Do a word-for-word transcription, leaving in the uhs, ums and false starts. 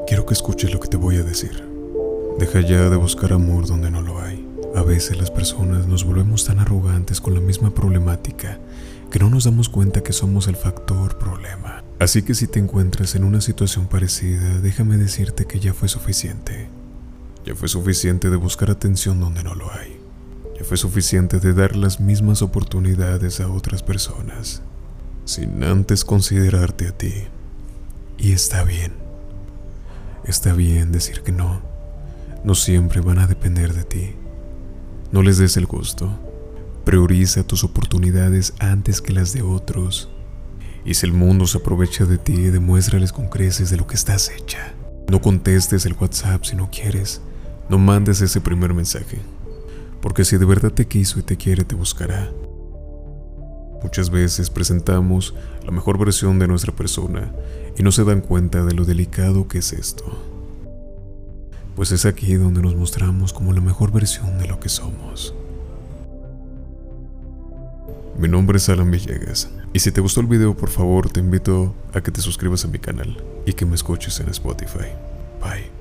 Quiero que escuches lo que te voy a decir. Deja ya de buscar amor donde no lo hay. A veces las personas nos volvemos tan arrogantes con la misma problemática que no nos damos cuenta que somos el factor problema. Así que si te encuentras en una situación parecida, déjame decirte que ya fue suficiente. Ya fue suficiente de buscar atención donde no lo hay. Ya fue suficiente de dar las mismas oportunidades a otras personas, sin antes considerarte a ti. Y está bien. Está bien decir que no. No siempre van a depender de ti. No les des el gusto. Prioriza tus oportunidades antes que las de otros. Y si el mundo se aprovecha de ti, demuéstrales con creces de lo que estás hecha. No contestes el WhatsApp si no quieres. No mandes ese primer mensaje. Porque si de verdad te quiso y te quiere, te buscará. Muchas veces presentamos la mejor versión de nuestra persona y no se dan cuenta de lo delicado que es esto. Pues es aquí donde nos mostramos como la mejor versión de lo que somos. Mi nombre es Alan Villegas, y si te gustó el video, por favor te invito a que te suscribas a mi canal y que me escuches en Spotify. Bye.